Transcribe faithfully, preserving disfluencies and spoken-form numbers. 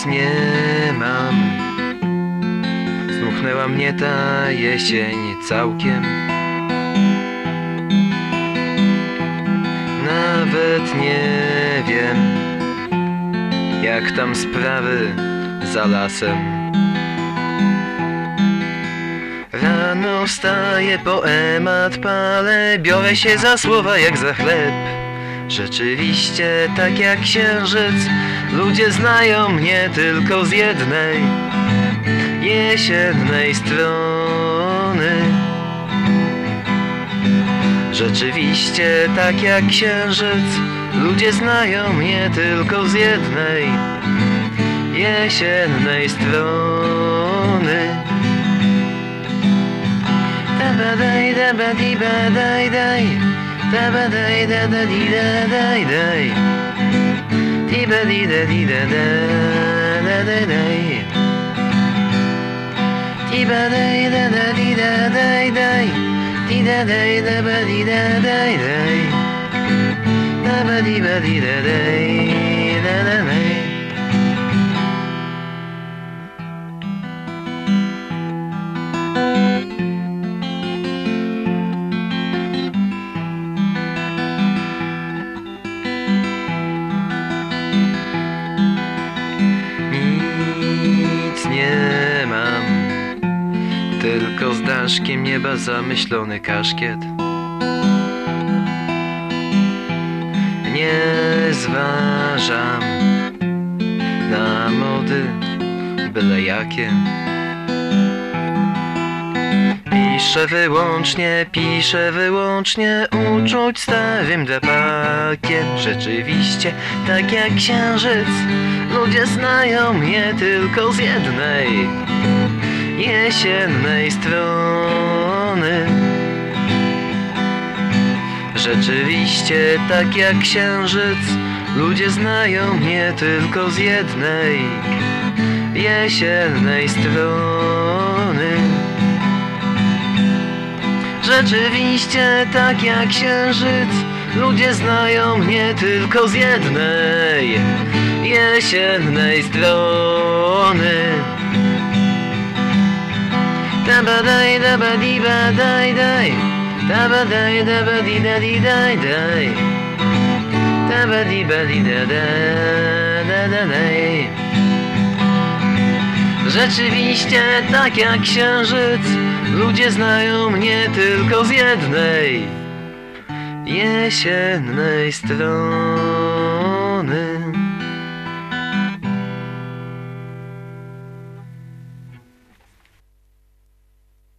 nic nie mam. Zdmuchnęła mnie ta jesień całkiem. Nawet nie wiem, jak tam sprawy za lasem. Rano wstaję, poemat palę, biorę się za słowa jak za chleb. Rzeczywiście, tak jak księżyc, ludzie znają mnie tylko z jednej jesiennej strony. Rzeczywiście, tak jak księżyc, ludzie znają mnie tylko z jednej jesiennej strony. Dabadaj, dabadi, badaj, daj. Dabadaj, dadadi, dadaj, daj. Dibadi, dadi, dada, dada, daj. Dibadaj, dadadi, dadaj, daj. Didadaj, dabadi, dadaj, daj. Dabadi, badi, dadaj, dadaj. Nic nie mam, tylko z daszkiem nieba zamyślony kaszkiet. Nie zważam na mody byle jakie. Piszę wyłącznie, piszę wyłącznie uczuć starym drapakiem. Rzeczywiście, tak jak księżyc, ludzie znają mnie tylko z jednej jesiennej strony. Rzeczywiście, tak jak księżyc, ludzie znają mnie tylko z jednej jesiennej strony. Rzeczywiście, tak jak księżyc, ludzie znają mnie tylko z jednej jesiennej strony. Dabadaj, dabadi, badaj, daj. Dabadaj, dabadi, dadi, daj, daj. Dabadi, badi, dada, dada, daj. Rzeczywiście, tak jak księżyc, ludzie znają mnie tylko z jednej jesiennej strony.